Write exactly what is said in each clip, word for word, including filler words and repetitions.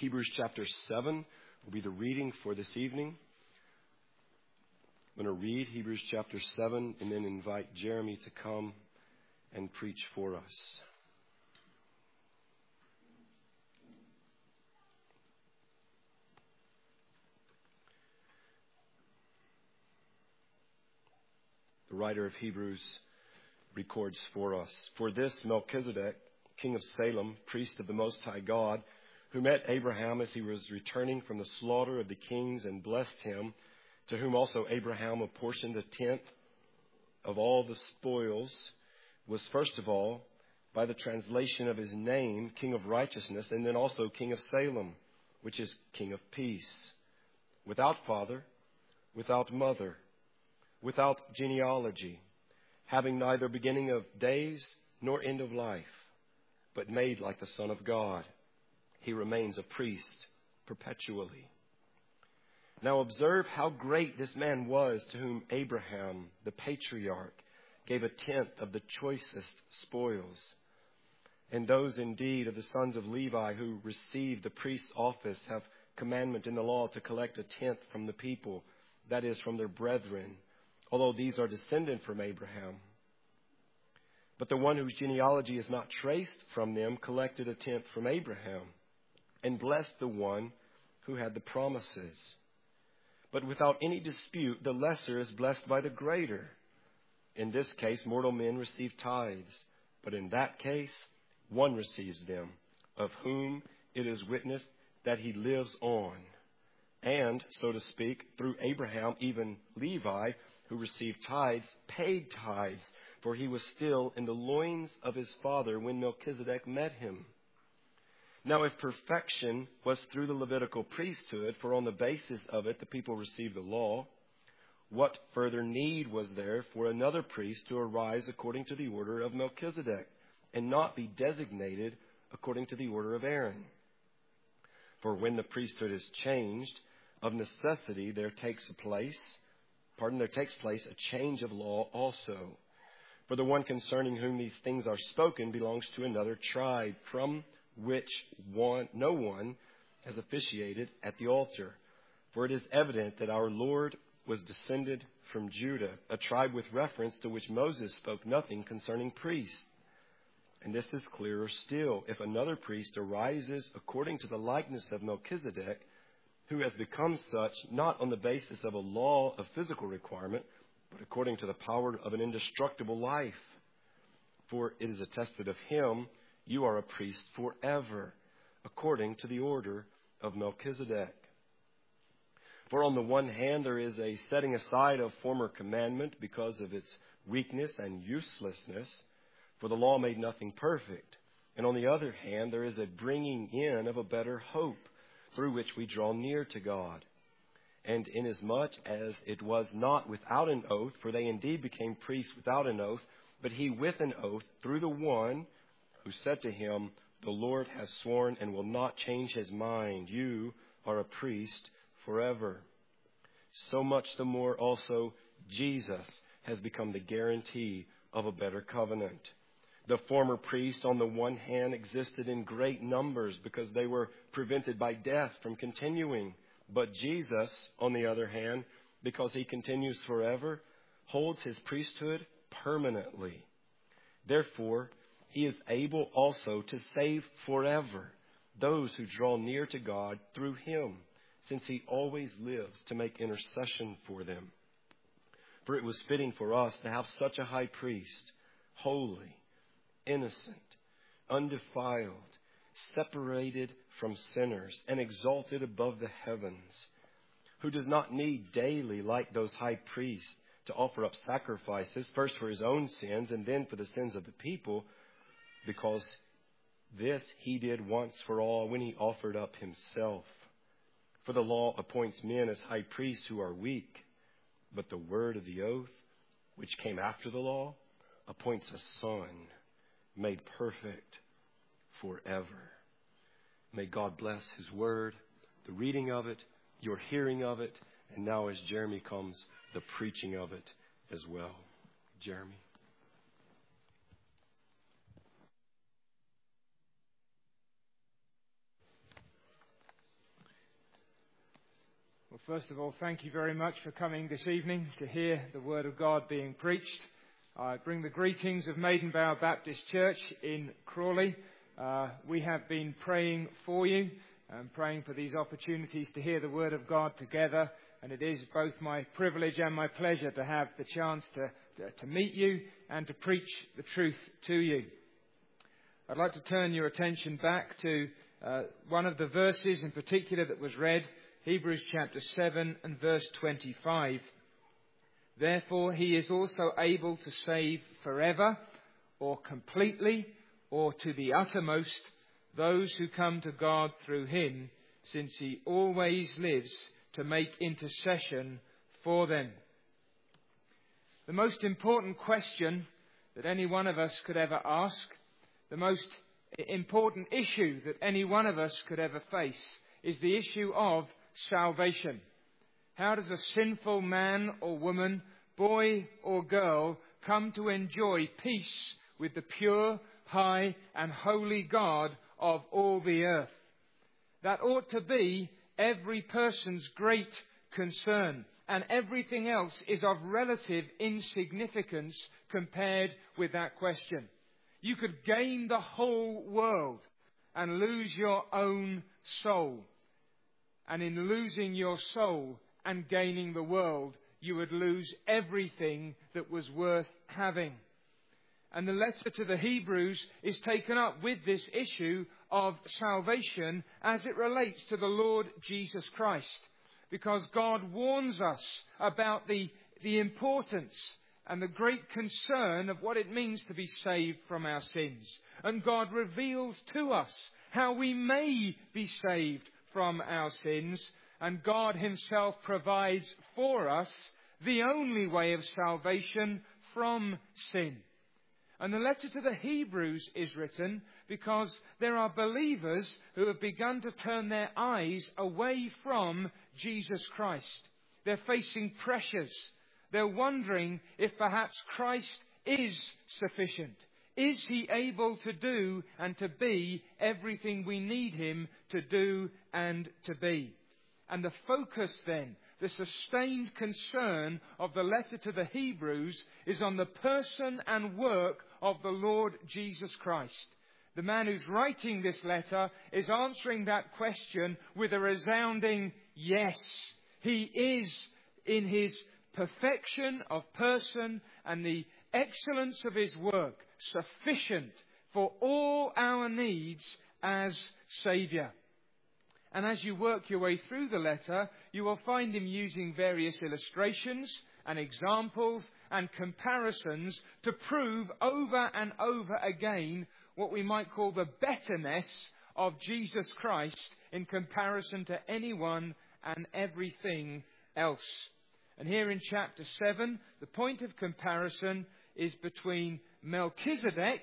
Hebrews chapter seven will be the reading for this evening. I'm going to read Hebrews chapter seven and then invite Jeremy to come and preach for us. The writer of Hebrews records for us, "For this Melchizedek, king of Salem, priest of the Most High God, who met Abraham as he was returning from the slaughter of the kings and blessed him, to whom also Abraham apportioned a tenth of all the spoils, was first of all, by the translation of his name, King of Righteousness, and then also King of Salem, which is King of Peace, without father, without mother, without genealogy, having neither beginning of days nor end of life, but made like the Son of God. He remains a priest perpetually. Now observe how great this man was, to whom Abraham, the patriarch, gave a tenth of the choicest spoils. And those indeed of the sons of Levi who received the priest's office have commandment in the law to collect a tenth from the people, that is, from their brethren, although these are descended from Abraham. But the one whose genealogy is not traced from them collected a tenth from Abraham, and blessed the one who had the promises. But without any dispute, the lesser is blessed by the greater. In this case, mortal men receive tithes, but in that case, one receives them, of whom it is witnessed that he lives on. And, so to speak, through Abraham, even Levi, who received tithes, paid tithes, for he was still in the loins of his father when Melchizedek met him. Now, if perfection was through the Levitical priesthood, for on the basis of it the people received the law, what further need was there for another priest to arise according to the order of Melchizedek, and not be designated according to the order of Aaron? For when the priesthood is changed, of necessity there takes a place, pardon, there takes place a change of law also. For the one concerning whom these things are spoken belongs to another tribe, from which one, no one has officiated at the altar. For it is evident that our Lord was descended from Judah, a tribe with reference to which Moses spoke nothing concerning priests. And this is clearer still. If another priest arises according to the likeness of Melchizedek, who has become such not on the basis of a law of physical requirement, but according to the power of an indestructible life. For it is attested of him, you are a priest forever, according to the order of Melchizedek. For on the one hand, there is a setting aside of former commandment because of its weakness and uselessness, for the law made nothing perfect. And on the other hand, there is a bringing in of a better hope, through which we draw near to God. And inasmuch as it was not without an oath, for they indeed became priests without an oath, but he with an oath through the one who said to him, the Lord has sworn and will not change his mind. You are a priest forever. So much the more also Jesus has become the guarantee of a better covenant. The former priests, on the one hand, existed in great numbers because they were prevented by death from continuing. But Jesus, on the other hand, because he continues forever, holds his priesthood permanently. Therefore, he is able also to save forever those who draw near to God through him, since he always lives to make intercession for them. For it was fitting for us to have such a high priest, holy, innocent, undefiled, separated from sinners, and exalted above the heavens, who does not need daily, like those high priests, to offer up sacrifices, first for his own sins and then for the sins of the people, because this he did once for all when he offered up himself. For the law appoints men as high priests who are weak, but the word of the oath, which came after the law, appoints a son made perfect forever. May God bless his word, the reading of it, your hearing of it, and now as Jeremy comes, the preaching of it as well. Jeremy. First of all, thank you very much for coming this evening to hear the Word of God being preached. I bring the greetings of Maidenbower Baptist Church in Crawley. Uh, we have been praying for you and praying for these opportunities to hear the Word of God together. And it is both my privilege and my pleasure to have the chance to, to, to meet you and to preach the truth to you. I'd like to turn your attention back to uh, one of the verses in particular that was read, Hebrews chapter seven and verse twenty-five. Therefore he is also able to save forever, or completely, or to the uttermost, those who come to God through him, since he always lives to make intercession for them. The most important question that any one of us could ever ask, the most important issue that any one of us could ever face, is the issue of salvation. How does a sinful man or woman, boy or girl, come to enjoy peace with the pure, high and holy God of all the earth? That ought to be every person's great concern, and everything else is of relative insignificance compared with that question. You could gain the whole world and lose your own soul. And in losing your soul and gaining the world, you would lose everything that was worth having. And the letter to the Hebrews is taken up with this issue of salvation as it relates to the Lord Jesus Christ. Because God warns us about the, the importance and the great concern of what it means to be saved from our sins. And God reveals to us how we may be saved from our sins, and God himself provides for us the only way of salvation from sin. And the letter to the Hebrews is written because there are believers who have begun to turn their eyes away from Jesus Christ. They're facing pressures. They're wondering if perhaps Christ is sufficient. Is he able to do and to be everything we need him to do and to be? And the focus then, the sustained concern of the letter to the Hebrews is on the person and work of the Lord Jesus Christ. The man who's writing this letter is answering that question with a resounding yes. He is, in his perfection of person and the excellence of his work, sufficient for all our needs as Saviour. And as you work your way through the letter, you will find him using various illustrations and examples and comparisons to prove over and over again what we might call the betterness of Jesus Christ in comparison to anyone and everything else. And here in chapter seven, the point of comparison is between Melchizedek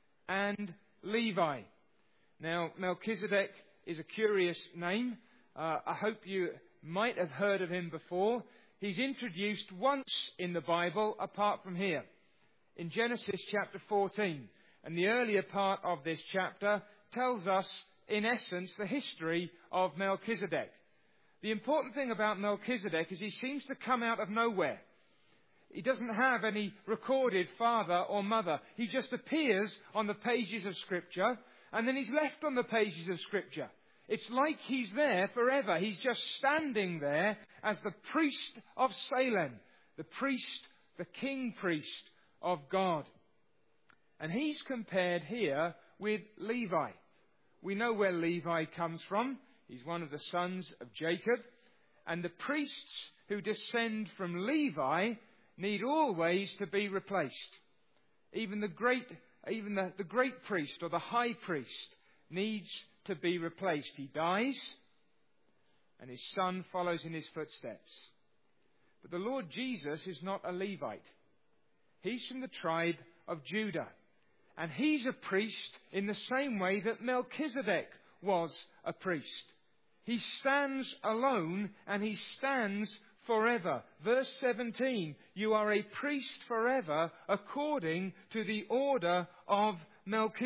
and Levi. Now, Melchizedek is a curious name. Uh, I hope you might have heard of him before. He's introduced once in the Bible apart from here, in Genesis chapter fourteen. And the earlier part of this chapter tells us, in essence, the history of Melchizedek. The important thing about Melchizedek is he seems to come out of nowhere. He doesn't have any recorded father or mother. He just appears on the pages of Scripture, and then he's left on the pages of Scripture. It's like he's there forever. He's just standing there as the priest of Salem, the priest, the king priest of God. And he's compared here with Levi. We know where Levi comes from. He's one of the sons of Jacob. And the priests who descend from Levi need always to be replaced. Even the great, even the, the great priest or the high priest needs to be replaced. He dies, and his son follows in his footsteps. But the Lord Jesus is not a Levite. He's from the tribe of Judah. And he's a priest in the same way that Melchizedek was a priest. He stands alone and he stands forever. Verse seventeen, you are a priest forever according to the order of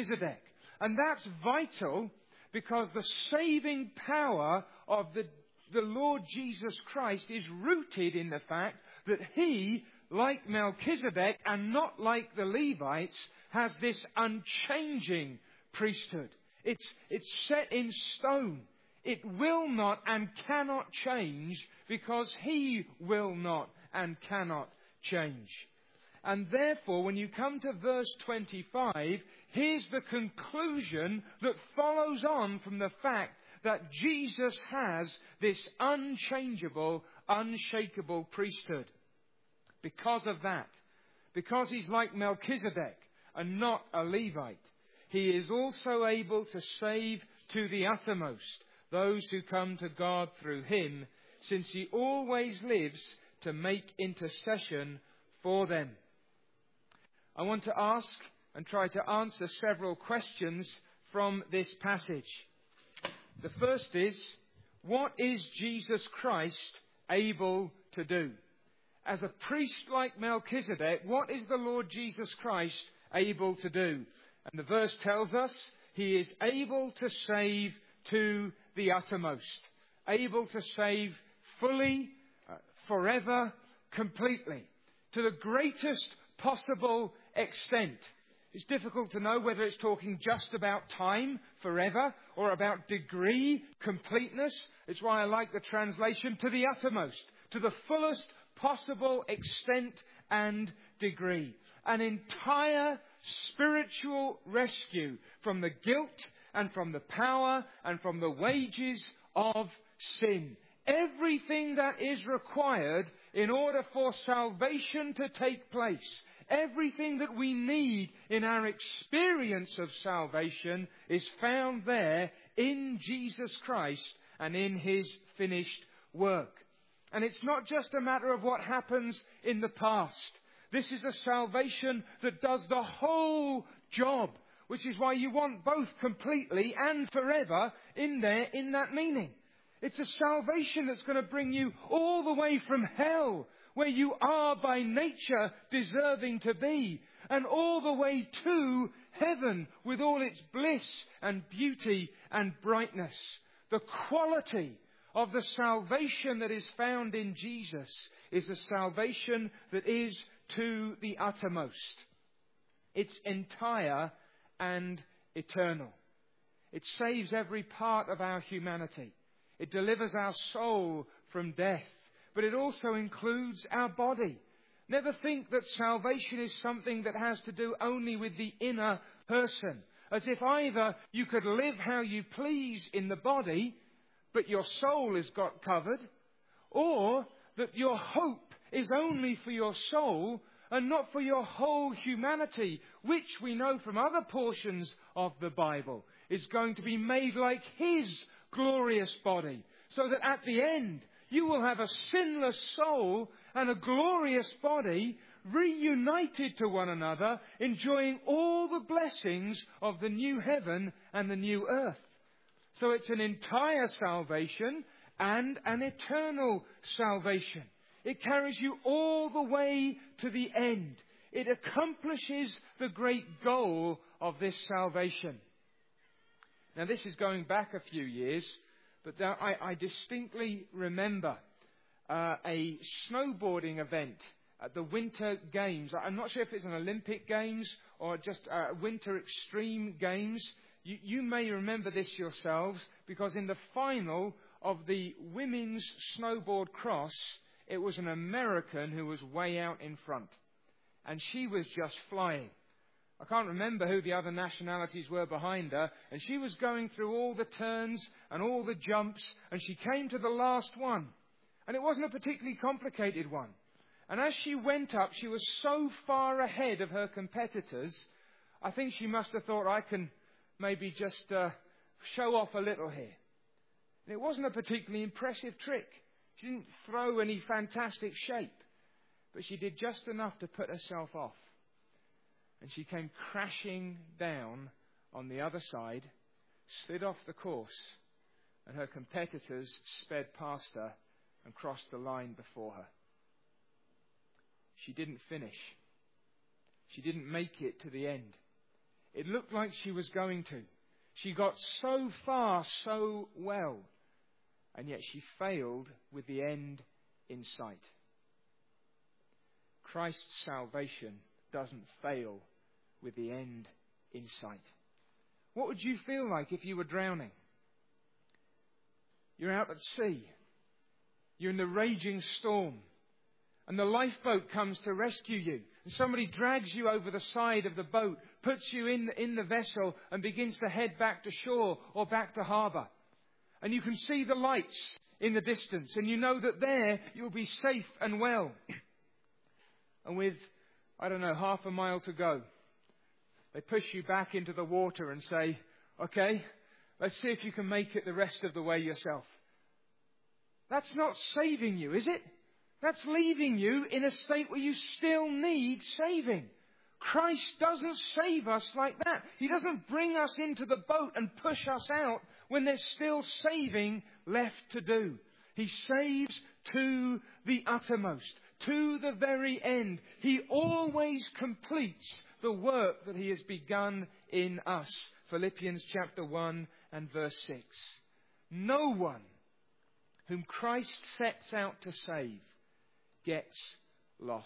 Melchizedek. And that's vital because the saving power of the the Lord Jesus Christ is rooted in the fact that he, like Melchizedek and not like the Levites, has this unchanging priesthood. It's, it's set in stone. It will not and cannot change because he will not and cannot change. And therefore, when you come to verse twenty-five, here's the conclusion that follows on from the fact that Jesus has this unchangeable, unshakable priesthood. Because of that, because he's like Melchizedek and not a Levite, he is also able to save to the uttermost those who come to God through him, since he always lives to make intercession for them. I want to ask and try to answer several questions from this passage. The first is, what is Jesus Christ able to do? As a priest like Melchizedek, what is the Lord Jesus Christ able to do? And the verse tells us he is able to save to the uttermost. Able to save fully, uh, forever, completely. To the greatest possible extent. It's difficult to know whether it's talking just about time, forever, or about degree, completeness. It's why I like the translation, to the uttermost, to the fullest possible extent and degree. An entire spiritual rescue from the guilt and from the power and from the wages of sin. Everything that is required in order for salvation to take place, everything that we need in our experience of salvation is found there in Jesus Christ and in his finished work. And it's not just a matter of what happens in the past. This is a salvation that does the whole job, which is why you want both completely and forever in there in that meaning. It's a salvation that's going to bring you all the way from hell, where you are by nature deserving to be, and all the way to heaven with all its bliss and beauty and brightness. The quality of the salvation that is found in Jesus is a salvation that is to the uttermost. It's entire and eternal. It saves every part of our humanity. It delivers our soul from death. But it also includes our body. Never think that salvation is something that has to do only with the inner person. As if either you could live how you please in the body, but your soul is got covered, or that your hope is only for your soul and not for your whole humanity, which we know from other portions of the Bible is going to be made like his glorious body, so that at the end you will have a sinless soul and a glorious body reunited to one another, enjoying all the blessings of the new heaven and the new earth. So it's an entire salvation and an eternal salvation. It carries you all the way to the end. It accomplishes the great goal of this salvation. Now, this is going back a few years, but there, I, I distinctly remember uh, a snowboarding event at the Winter Games. I'm not sure if it's an Olympic Games or just uh, Winter Extreme Games. You, you may remember this yourselves, because in the final of the women's snowboard cross, it was an American who was way out in front. And she was just flying. I can't remember who the other nationalities were behind her. And she was going through all the turns and all the jumps. And she came to the last one. And it wasn't a particularly complicated one. And as she went up, she was so far ahead of her competitors, I think she must have thought, I can maybe just uh, show off a little here. And it wasn't a particularly impressive trick. She didn't throw any fantastic shape, but she did just enough to put herself off. And she came crashing down on the other side, slid off the course, and her competitors sped past her and crossed the line before her. She didn't finish. She didn't make it to the end. It looked like she was going to. She got so far so well, and yet she failed with the end in sight. Christ's salvation doesn't fail with the end in sight. What would you feel like if you were drowning? You're out at sea. You're in the raging storm. And the lifeboat comes to rescue you. And somebody drags you over the side of the boat, puts you in, in the vessel and begins to head back to shore or back to harbour. And you can see the lights in the distance. And you know that there you'll be safe and well. And with, I don't know, half a mile to go, they push you back into the water and say, okay, let's see if you can make it the rest of the way yourself. That's not saving you, is it? That's leaving you in a state where you still need saving. Christ doesn't save us like that. He doesn't bring us into the boat and push us out when there's still saving left to do. He saves to the uttermost, to the very end. He always completes the work that He has begun in us. Philippians chapter one and verse six. No one whom Christ sets out to save gets lost.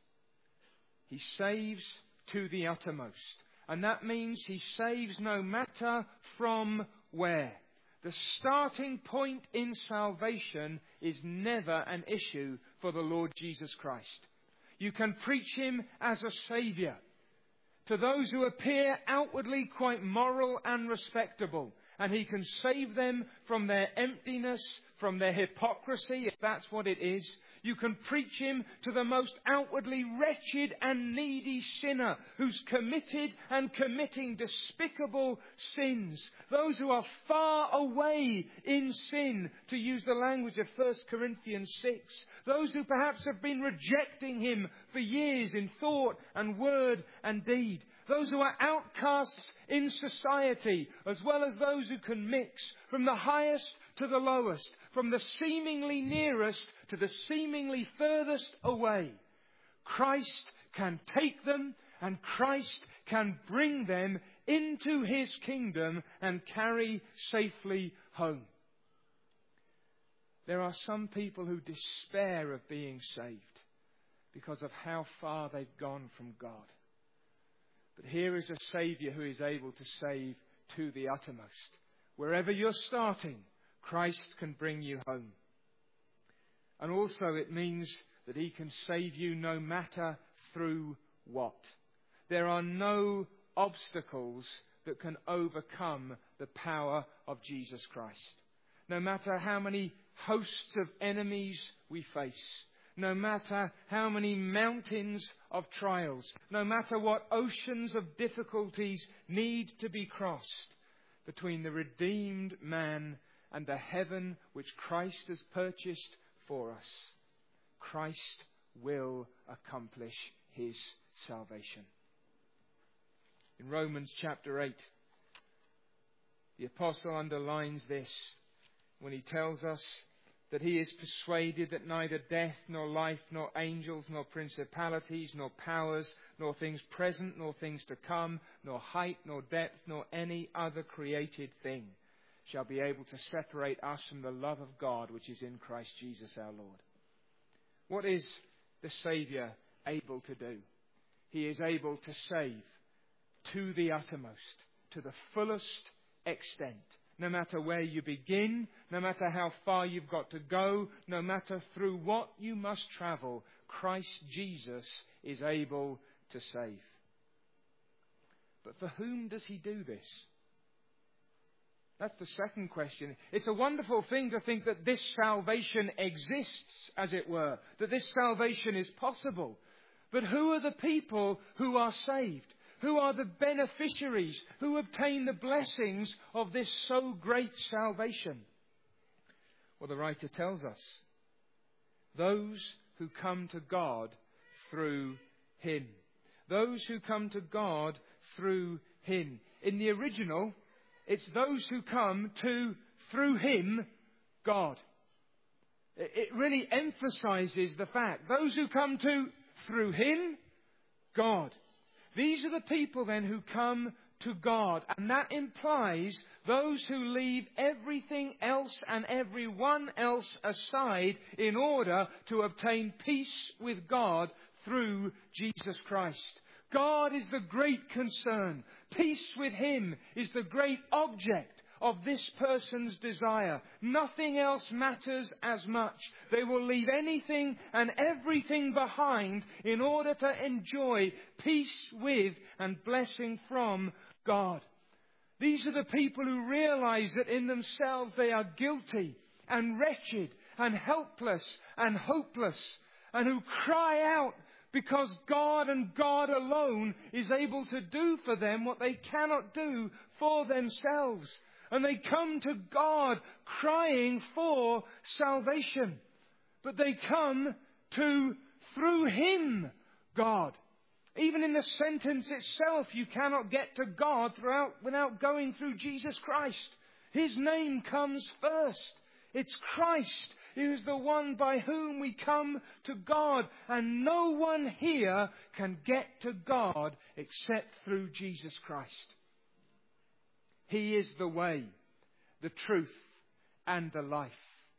He saves to the uttermost. And that means He saves no matter from where. The starting point in salvation is never an issue for the Lord Jesus Christ. You can preach Him as a Saviour to those who appear outwardly quite moral and respectable. And He can save them from their emptiness, from their hypocrisy, if that's what it is. You can preach Him to the most outwardly wretched and needy sinner who's committed and committing despicable sins. Those who are far away in sin, to use the language of First Corinthians six. Those who perhaps have been rejecting Him for years in thought and word and deed. Those who are outcasts in society, as well as those who can mix from the highest to the lowest, from the seemingly nearest to the seemingly furthest away. Christ can take them and Christ can bring them into His kingdom and carry safely home. There are some people who despair of being saved because of how far they've gone from God. But here is a Saviour who is able to save to the uttermost. Wherever you're starting, Christ can bring you home. And also it means that He can save you no matter through what. There are no obstacles that can overcome the power of Jesus Christ. No matter how many hosts of enemies we face, no matter how many mountains of trials, no matter what oceans of difficulties need to be crossed between the redeemed man and the heaven which Christ has purchased for us, Christ will accomplish His salvation. In Romans chapter eight, the apostle underlines this when he tells us that he is persuaded that neither death, nor life, nor angels, nor principalities, nor powers, nor things present, nor things to come, nor height, nor depth, nor any other created thing shall be able to separate us from the love of God which is in Christ Jesus our Lord. What is the Saviour able to do? He is able to save to the uttermost, to the fullest extent. No matter where you begin, no matter how far you've got to go, no matter through what you must travel, Christ Jesus is able to save. But for whom does He do this? That's the second question. It's a wonderful thing to think that this salvation exists, as it were, that this salvation is possible. But who are the people who are saved? Who are the beneficiaries who obtain the blessings of this so great salvation? Well, the writer tells us, those who come to God through Him. Those who come to God through Him. In the original, it's those who come to, through Him, God. It really emphasizes the fact, those who come to, through Him, God. These are the people then who come to God. And that implies those who leave everything else and everyone else aside in order to obtain peace with God through Jesus Christ. God is the great concern. Peace with Him is the great object of this person's desire. Nothing else matters as much. They will leave anything and everything behind in order to enjoy peace with and blessing from God. These are the people who realize that in themselves they are guilty and wretched and helpless and hopeless, and who cry out because God and God alone is able to do for them what they cannot do for themselves. And they come to God crying for salvation. But they come to, through Him, God. Even in the sentence itself, you cannot get to God throughout, without going through Jesus Christ. His name comes first. It's Christ who is the one by whom we come to God. And no one here can get to God except through Jesus Christ. He is the way, the truth, and the life.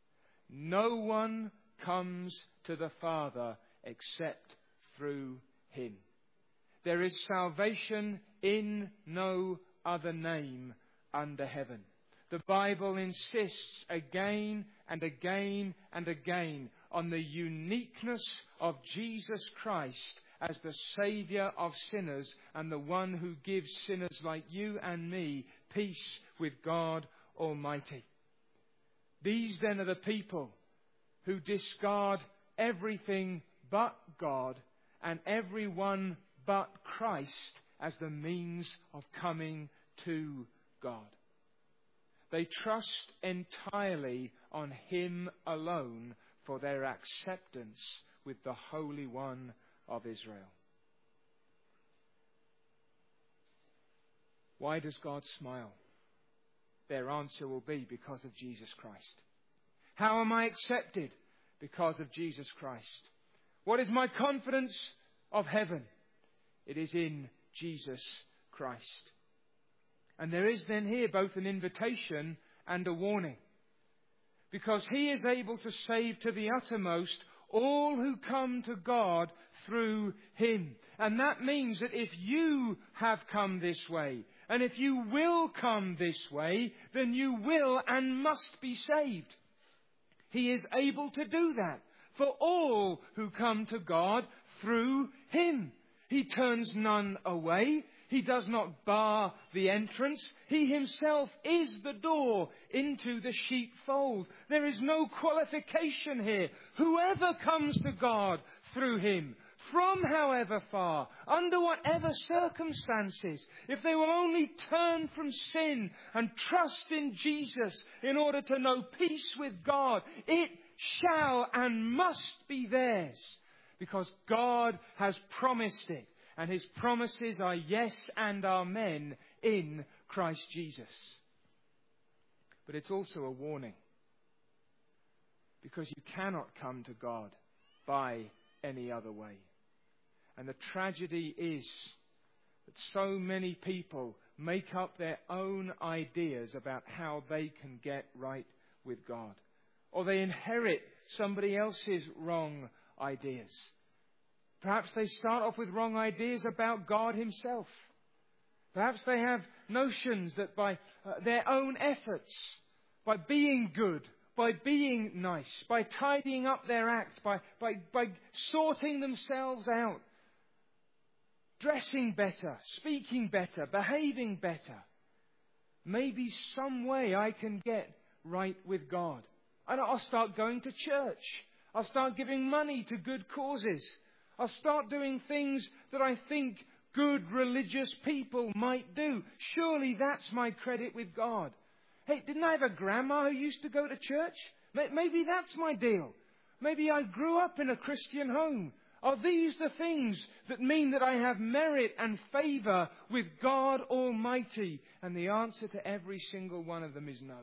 No one comes to the Father except through Him. There is salvation in no other name under heaven. The Bible insists again and again and again on the uniqueness of Jesus Christ as the Saviour of sinners and the one who gives sinners like you and me peace with God Almighty. These then are the people who discard everything but God and everyone but Christ as the means of coming to God. They trust entirely on Him alone for their acceptance with the Holy One of Israel. Why does God smile? Their answer will be because of Jesus Christ. How am I accepted? Because of Jesus Christ. What is my confidence of heaven? It is in Jesus Christ. And there is then here both an invitation and a warning. Because He is able to save to the uttermost all who come to God through Him. And that means that if you have come this way, and if you will come this way, then you will and must be saved. He is able to do that for all who come to God through Him. He turns none away. He does not bar the entrance. He Himself is the door into the sheepfold. There is no qualification here. Whoever comes to God through Him, from however far, under whatever circumstances, if they will only turn from sin and trust in Jesus in order to know peace with God, it shall and must be theirs, because God has promised it. And His promises are yes and amen in Christ Jesus. But it's also a warning. Because you cannot come to God by any other way. And the tragedy is that so many people make up their own ideas about how they can get right with God. Or they inherit somebody else's wrong ideas. Perhaps they start off with wrong ideas about God Himself. Perhaps they have notions that by uh, their own efforts, by being good, by being nice, by tidying up their act, by, by, by sorting themselves out, dressing better, speaking better, behaving better, maybe some way I can get right with God. And I'll start going to church. I'll start giving money to good causes. I'll start doing things that I think good religious people might do. Surely that's my credit with God. Hey, didn't I have a grandma who used to go to church? Maybe that's my deal. Maybe I grew up in a Christian home. Are these the things that mean that I have merit and favour with God Almighty? And the answer to every single one of them is no.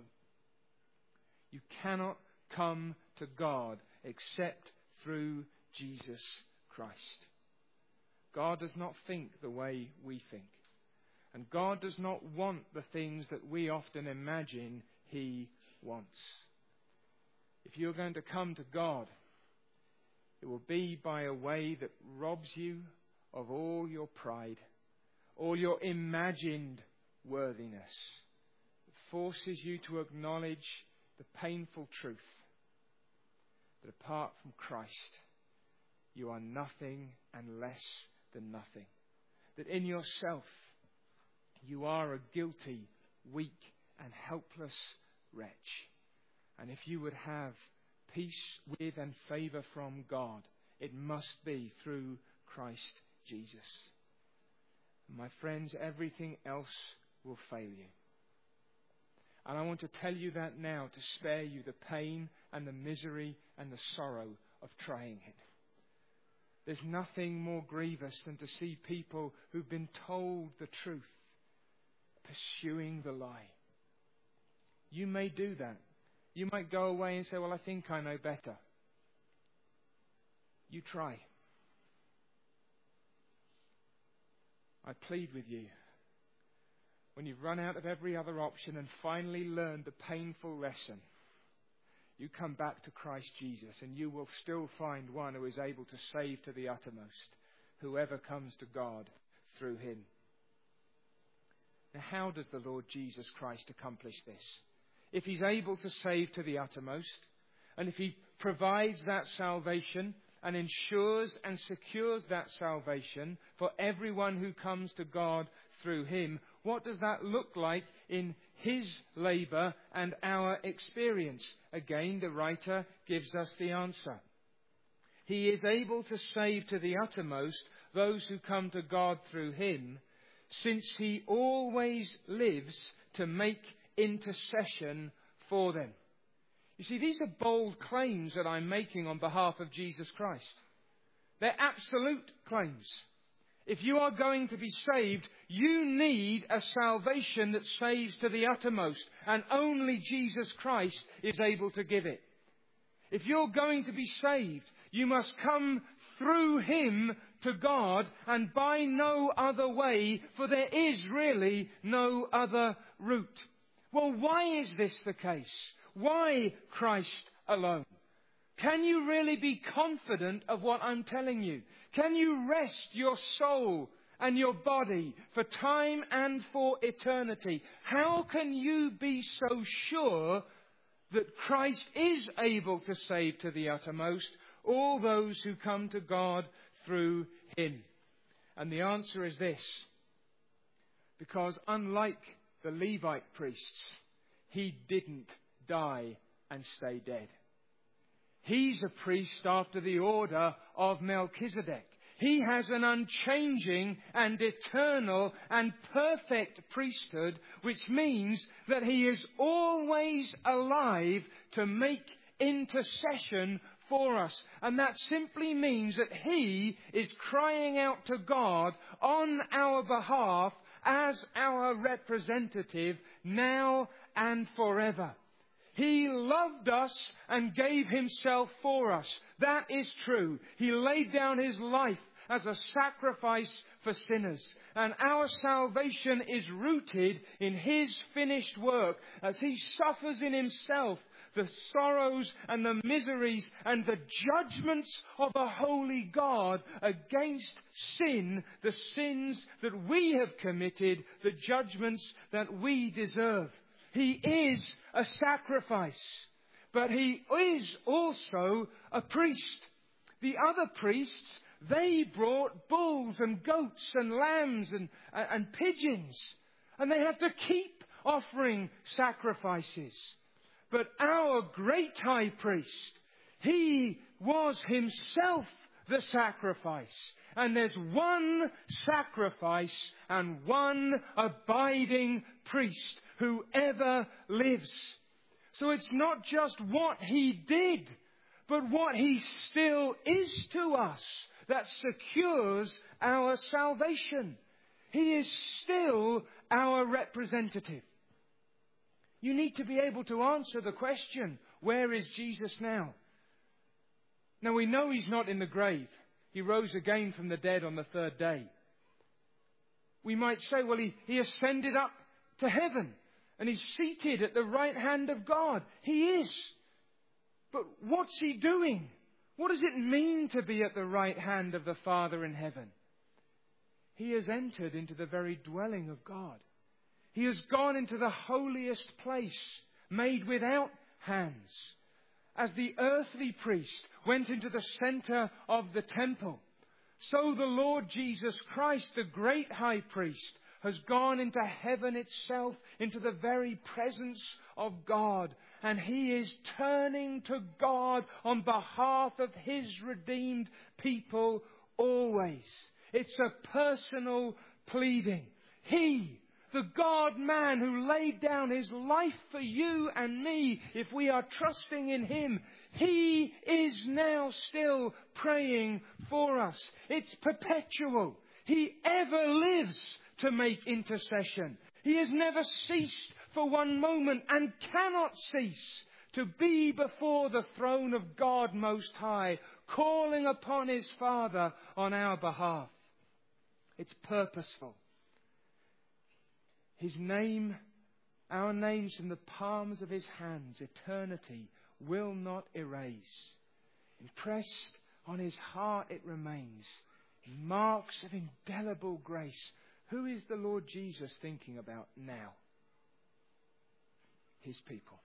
You cannot come to God except through Jesus Christ. God does not think the way we think. And God does not want the things that we often imagine he wants. If you're going to come to God, it will be by a way that robs you of all your pride, all your imagined worthiness. It forces you to acknowledge the painful truth that apart from Christ, you are nothing and less than nothing. That in yourself, you are a guilty, weak, and helpless wretch. And if you would have peace with and favour from God, it must be through Christ Jesus. My friends, everything else will fail you. And I want to tell you that now to spare you the pain and the misery and the sorrow of trying it. There's nothing more grievous than to see people who've been told the truth pursuing the lie. You may do that. You might go away and say, well, I think I know better. You try. I plead with you, when you've run out of every other option and finally learned the painful lesson, you come back to Christ Jesus and you will still find one who is able to save to the uttermost whoever comes to God through him. Now, how does the Lord Jesus Christ accomplish this? If he's able to save to the uttermost, and if he provides that salvation and ensures and secures that salvation for everyone who comes to God through him, what does that look like in his labour and our experience? Again, the writer gives us the answer. He is able to save to the uttermost those who come to God through him, since he always lives to make intercession for them. You see, these are bold claims that I'm making on behalf of Jesus Christ. They're absolute claims. If you are going to be saved, you need a salvation that saves to the uttermost, and only Jesus Christ is able to give it. If you're going to be saved, you must come through him to God and by no other way, for there is really no other route. Well, why is this the case? Why Christ alone? Can you really be confident of what I'm telling you? Can you rest your soul and your body for time and for eternity? How can you be so sure that Christ is able to save to the uttermost all those who come to God through him? And the answer is this: because unlike the Levite priests, he didn't die and stay dead. He's a priest after the order of Melchizedek. He has an unchanging and eternal and perfect priesthood, which means that he is always alive to make intercession for us. And that simply means that he is crying out to God on our behalf as our representative now and forever. He loved us and gave himself for us. That is true. He laid down his life as a sacrifice for sinners. And our salvation is rooted in his finished work as he suffers in himself the sorrows and the miseries and the judgments of a holy God against sin, the sins that we have committed, the judgments that we deserve. He is a sacrifice, but he is also a priest. The other priests, they brought bulls and goats and lambs and, and, and pigeons, and they had to keep offering sacrifices. But our great high priest, he was himself the sacrifice. And there's one sacrifice and one abiding priest who ever lives. So it's not just what he did, but what he still is to us that secures our salvation. He is still our representative. You need to be able to answer the question, where is Jesus now? Now we know he's not in the grave. He rose again from the dead on the third day. We might say, well, he, he ascended up to heaven and he's seated at the right hand of God. He is. But what's he doing? What does it mean to be at the right hand of the Father in heaven? He has entered into the very dwelling of God. He has gone into the holiest place, made without hands. As the earthly priest went into the center of the temple, so the Lord Jesus Christ, the great high priest, has gone into heaven itself, into the very presence of God. And he is turning to God on behalf of his redeemed people always. It's a personal pleading. He, the God-man who laid down his life for you and me, if we are trusting in him, he is now still praying for us. It's perpetual. He ever lives to make intercession. He has never ceased for one moment and cannot cease to be before the throne of God Most High, calling upon his Father on our behalf. It's purposeful. His name, our names in the palms of his hands, eternity will not erase. Impressed on his heart it remains. Marks of indelible grace. Who is the Lord Jesus thinking about now? His people.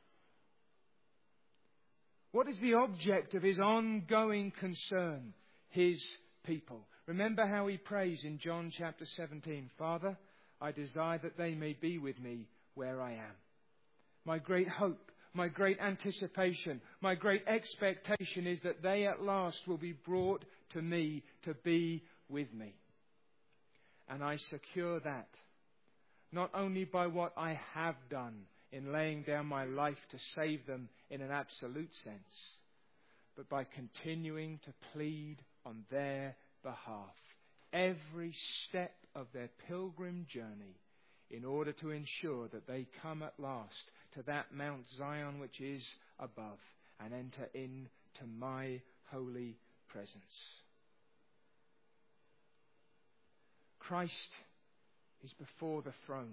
What is the object of his ongoing concern? His people. Remember how he prays in John chapter seventeen. Father, I desire that they may be with me where I am. My great hope, my great anticipation, my great expectation is that they at last will be brought to me to be with me. And I secure that not only by what I have done in laying down my life to save them in an absolute sense, but by continuing to plead on their behalf every step of their pilgrim journey in order to ensure that they come at last to that Mount Zion which is above and enter into my holy presence. Christ is before the throne.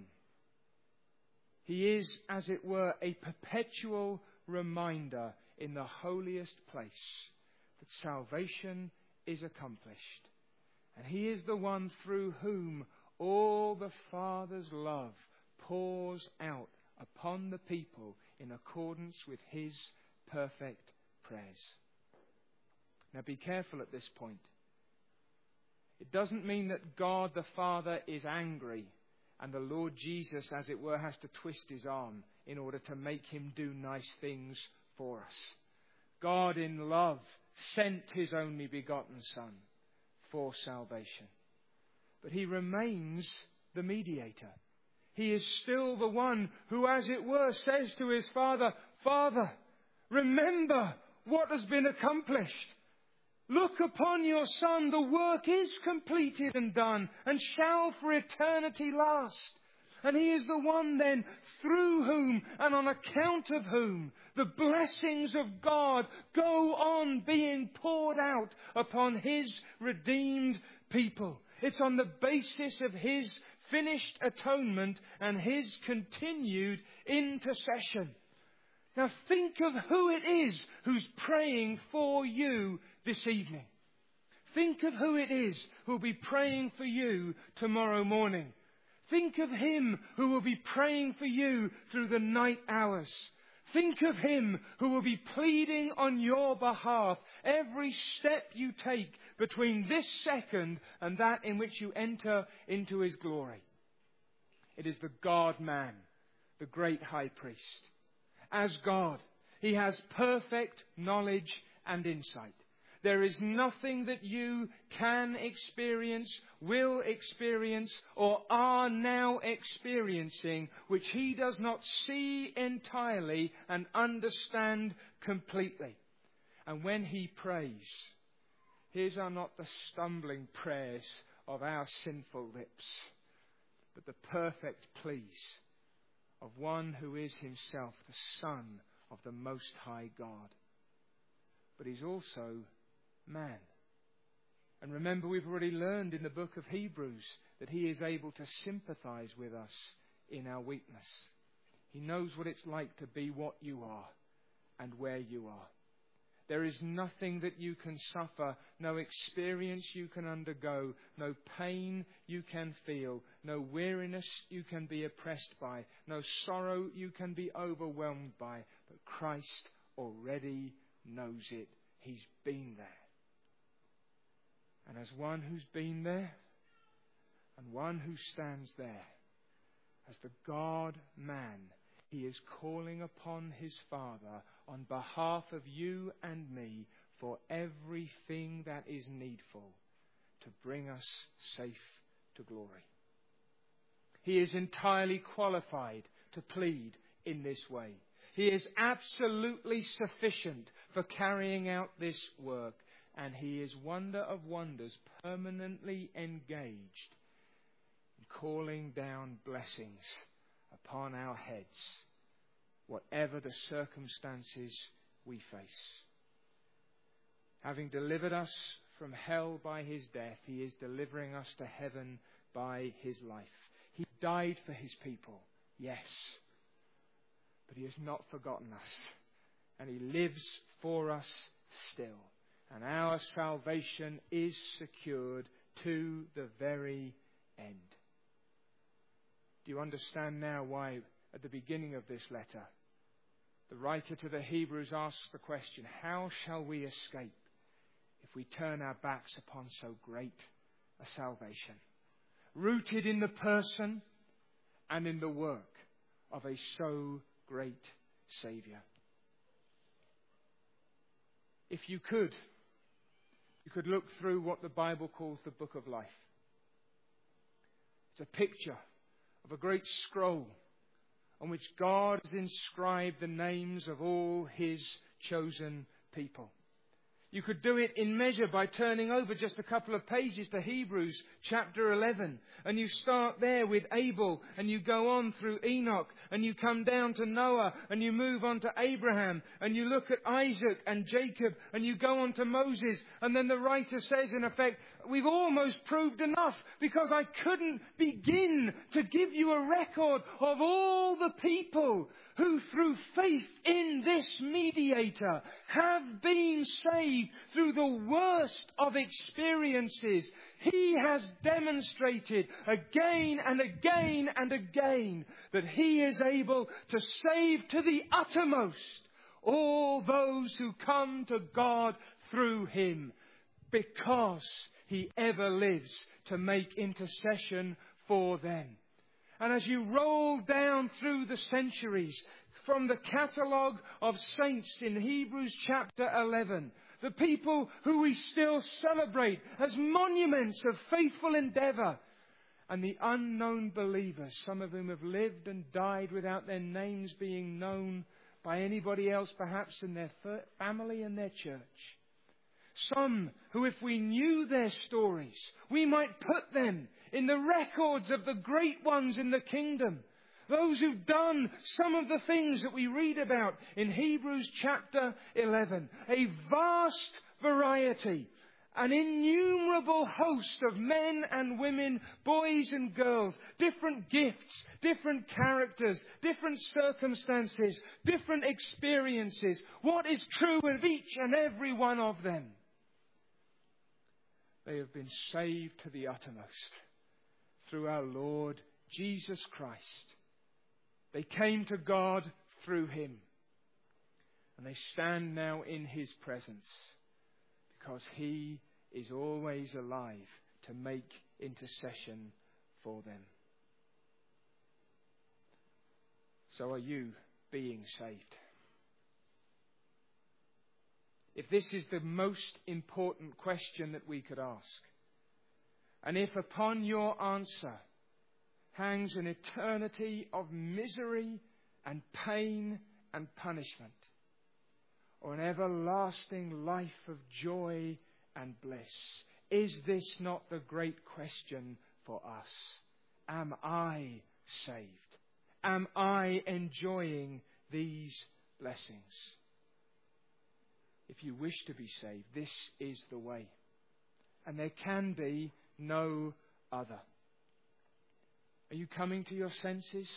He is, as it were, a perpetual reminder in the holiest place that salvation is accomplished. And he is the one through whom all the Father's love pours out upon the people in accordance with his perfect prayers. Now be careful at this point. It doesn't mean that God the Father is angry and the Lord Jesus, as it were, has to twist his arm in order to make him do nice things for us. God in love sent his only begotten Son for salvation. But he remains the mediator. He is still the one who, as it were, says to his Father, Father, remember what has been accomplished. Look upon your Son. The work is completed and done and shall for eternity last. And he is the one then through whom and on account of whom the blessings of God go on being poured out upon his redeemed people. It's on the basis of his finished atonement and his continued intercession. Now think of who it is who's praying for you this evening. Think of who it is who will be praying for you tomorrow morning. Think of him who will be praying for you through the night hours. Think of him who will be pleading on your behalf every step you take between this second and that in which you enter into his glory. It is the God-man, the great high priest. As God, he has perfect knowledge and insight. There is nothing that you can experience, will experience, or are now experiencing which he does not see entirely and understand completely. And when he prays, his are not the stumbling prayers of our sinful lips, but the perfect pleas of one who is himself the Son of the Most High God. But he's also man. And remember, we've already learned in the book of Hebrews that he is able to sympathize with us in our weakness. He knows what it's like to be what you are and where you are. There is nothing that you can suffer, no experience you can undergo, no pain you can feel, no weariness you can be oppressed by, no sorrow you can be overwhelmed by. But Christ already knows it. He's been there. And as one who's been there, and one who stands there, as the God-man, he is calling upon his Father on behalf of you and me for everything that is needful to bring us safe to glory. He is entirely qualified to plead in this way. He is absolutely sufficient for carrying out this work, and he is, wonder of wonders, permanently engaged in calling down blessings upon our heads, whatever the circumstances we face. Having delivered us from hell by his death, he is delivering us to heaven by his life. He died for his people, yes, but he has not forgotten us, and he lives for us still. And our salvation is secured to the very end. Do you understand now why at the beginning of this letter the writer to the Hebrews asks the question, how shall we escape if we turn our backs upon so great a salvation, rooted in the person and in the work of a so great Saviour? If you could, you could look through what the Bible calls the book of life. It's a picture of a great scroll on which God has inscribed the names of all his chosen people. You could do it in measure by turning over just a couple of pages to Hebrews chapter eleven. And you start there with Abel, and you go on through Enoch, and you come down to Noah, and you move on to Abraham, and you look at Isaac and Jacob, and you go on to Moses. And then the writer says, in effect, we've almost proved enough, because I couldn't begin to give you a record of all the people who through faith in this mediator have been saved through the worst of experiences. He has demonstrated again and again and again that he is able to save to the uttermost all those who come to God through him, because he ever lives to make intercession for them. And as you roll down through the centuries, from the catalogue of saints in Hebrews chapter eleven, the people who we still celebrate as monuments of faithful endeavour, and the unknown believers, some of whom have lived and died without their names being known by anybody else, perhaps in their family and their church. Some who, if we knew their stories, we might put them in the records of the great ones in the kingdom. Those who've done some of the things that we read about in Hebrews chapter eleven. A vast variety, an innumerable host of men and women, boys and girls, different gifts, different characters, different circumstances, different experiences. What is true of each and every one of them? They have been saved to the uttermost through our Lord Jesus Christ. They came to God through him. And they stand now in his presence, because he is always alive to make intercession for them. So are you being saved? If this is the most important question that we could ask, and if upon your answer hangs an eternity of misery and pain and punishment, or an everlasting life of joy and bliss, is this not the great question for us? Am I saved? Am I enjoying these blessings? If you wish to be saved, this is the way. and there can be no other. Are you coming to your senses?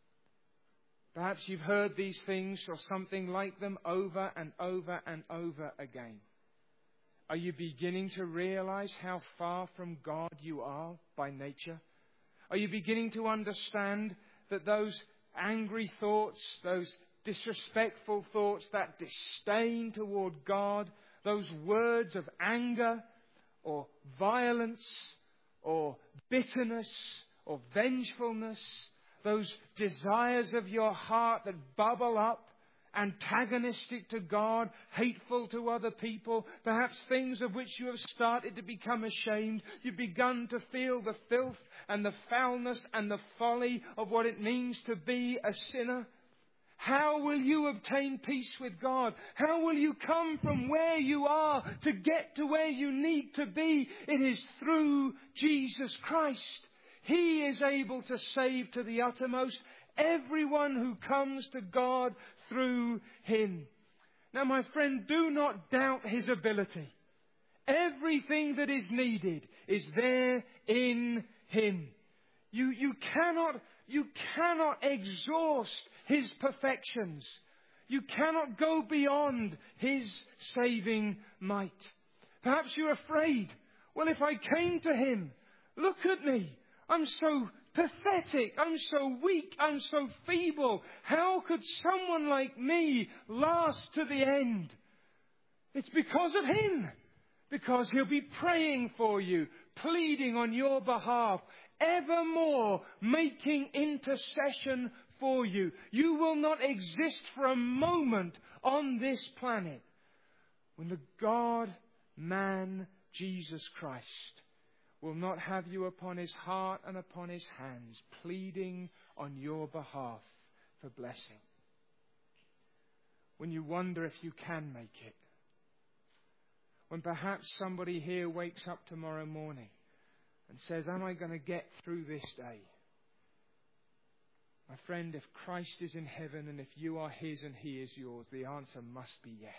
Perhaps you've heard these things or something like them over and over and over again. Are you beginning to realize how far from God you are by nature? Are you beginning to understand that those angry thoughts, those disrespectful thoughts, that disdain toward God, those words of anger or violence or bitterness or vengefulness, those desires of your heart that bubble up, antagonistic to God, hateful to other people, perhaps things of which you have started to become ashamed. You've begun to feel the filth and the foulness and the folly of what it means to be a sinner. How will you obtain peace with God? How will you come from where you are to get to where you need to be? It is through Jesus Christ. He is able to save to the uttermost everyone who comes to God through Him. Now, my friend, do not doubt His ability. Everything that is needed is there in Him. You, you cannot, you cannot exhaust His perfections. You cannot go beyond His saving might. Perhaps you're afraid. Well, if I came to Him, look at me. I'm so pathetic. I'm so weak. I'm so feeble. How could someone like me last to the end? It's because of Him. Because He'll be praying for you, pleading on your behalf, evermore making intercession for you. You will not exist for a moment on this planet when the God-man Jesus Christ will not have you upon His heart and upon His hands, pleading on your behalf for blessing. When you wonder if you can make it. When perhaps somebody here wakes up tomorrow morning and says, am I going to get through this day? My friend, if Christ is in heaven and if you are His and He is yours, the answer must be yes.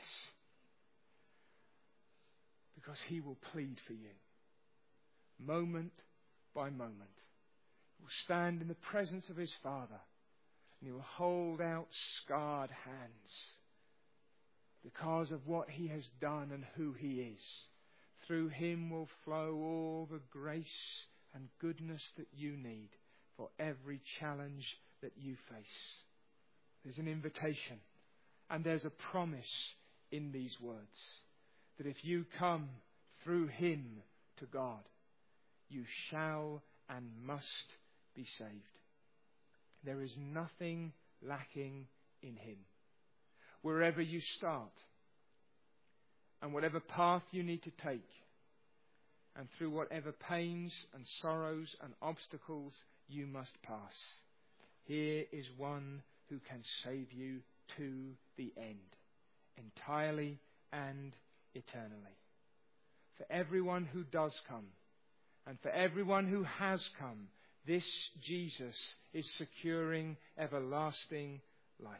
Because He will plead for you. Moment by moment. He will stand in the presence of His Father and He will hold out scarred hands because of what He has done and who He is. Through Him will flow all the grace and goodness that you need for every challenge that you face. There's an invitation and there's a promise in these words that if you come through Him to God, you shall and must be saved. There is nothing lacking in Him. Wherever you start, and whatever path you need to take, and through whatever pains and sorrows and obstacles you must pass, here is one who can save you to the end, entirely and eternally. For everyone who does come, and for everyone who has come, this Jesus is securing everlasting life.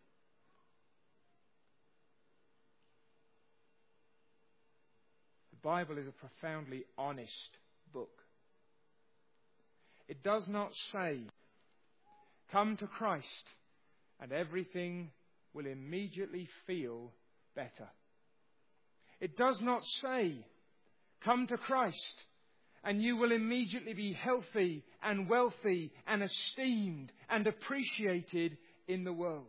The Bible is a profoundly honest book. It does not say, come to Christ and everything will immediately feel better. It does not say, come to Christ and you will immediately be healthy and wealthy and esteemed and appreciated in the world.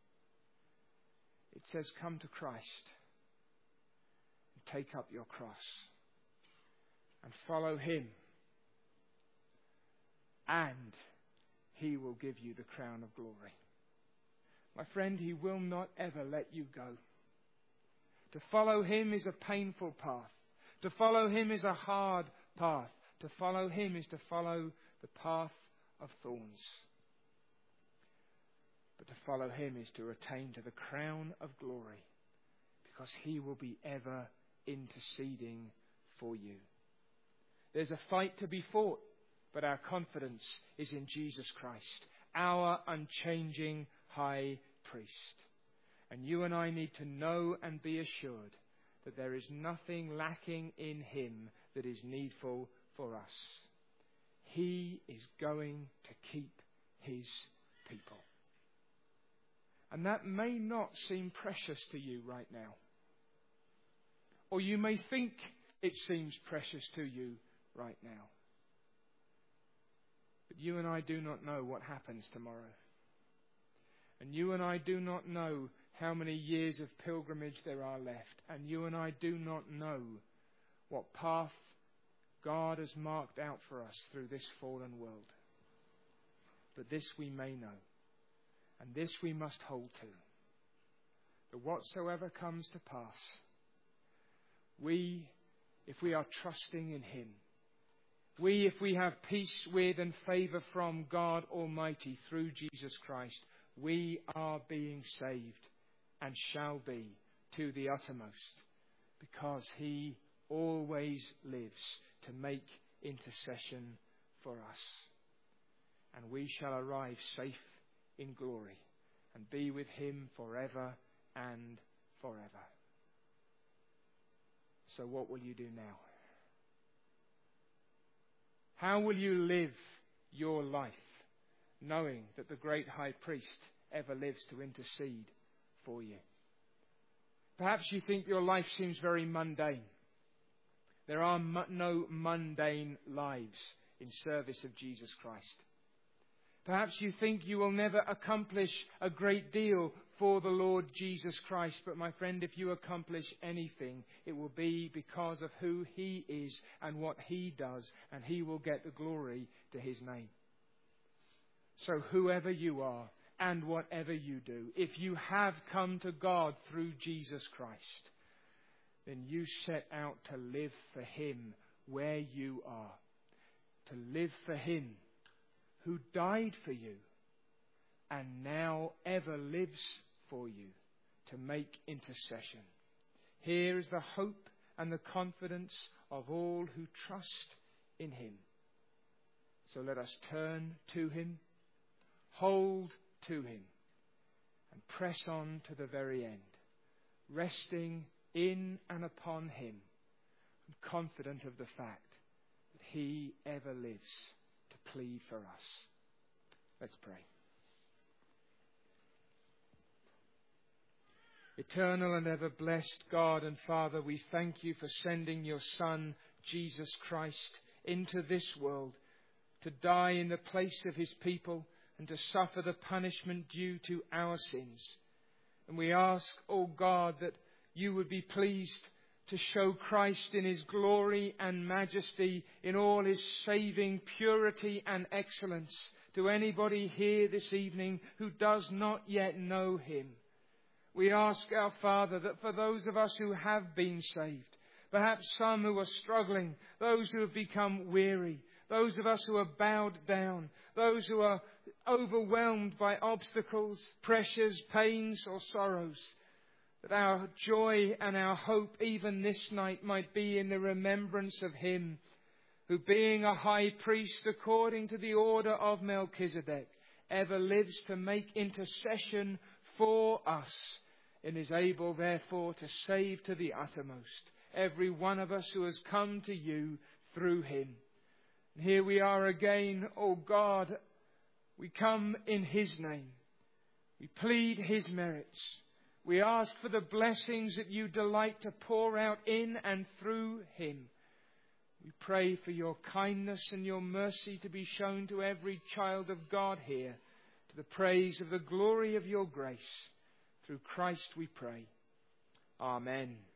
It says, come to Christ and take up your cross and follow Him, and He will give you the crown of glory. My friend, He will not ever let you go. To follow Him is a painful path. To follow Him is a hard path. To follow Him is to follow the path of thorns. But to follow Him is to attain to the crown of glory, because He will be ever interceding for you. There's a fight to be fought, but our confidence is in Jesus Christ, our unchanging high priest. And you and I need to know and be assured that there is nothing lacking in him that is needful for us. He is going to keep his people. And that may not seem precious to you right now. Or you may think it seems precious to you right now. But you and I do not know what happens tomorrow. And you and I do not know how many years of pilgrimage there are left. And you and I do not know what path God has marked out for us through this fallen world. But this we may know. And this we must hold to. That whatsoever comes to pass, we, if we are trusting in him, we, if we have peace with and favour from God Almighty through Jesus Christ, we are being saved and shall be to the uttermost, because he always lives to make intercession for us. And we shall arrive safe in glory and be with him forever and forever. So what will you do now? How will you live your life, knowing that the great high priest ever lives to intercede for you? Perhaps you think your life seems very mundane. There are no mundane lives in service of Jesus Christ. Perhaps you think you will never accomplish a great deal for the Lord Jesus Christ. But my friend, if you accomplish anything, it will be because of who he is and what he does, and he will get the glory to his name. So whoever you are and whatever you do, if you have come to God through Jesus Christ, then you set out to live for him where you are. To live for him who died for you and now ever lives for you to make intercession. Here is the hope and the confidence of all who trust in him. So let us turn to him, hold to him, and press on to the very end, resting in and upon him, and confident of the fact that he ever lives to plead for us. Let's pray. Eternal and ever blessed God and Father, we thank you for sending your Son, Jesus Christ, into this world to die in the place of his people and to suffer the punishment due to our sins. And we ask, O God, that you would be pleased to show Christ in his glory and majesty, in all his saving purity and excellence, to anybody here this evening who does not yet know him. We ask, our Father, that for those of us who have been saved, perhaps some who are struggling, those who have become weary, those of us who are bowed down, those who are overwhelmed by obstacles, pressures, pains or sorrows, that our joy and our hope even this night might be in the remembrance of him who, being a high priest according to the order of Melchizedek, ever lives to make intercession for us, and is able therefore to save to the uttermost every one of us who has come to you through him. And here we are again, O God, we come in his name. We plead his merits. We ask for the blessings that you delight to pour out in and through him. We pray for your kindness and your mercy to be shown to every child of God here, to the praise of the glory of your grace. Through Christ we pray. Amen.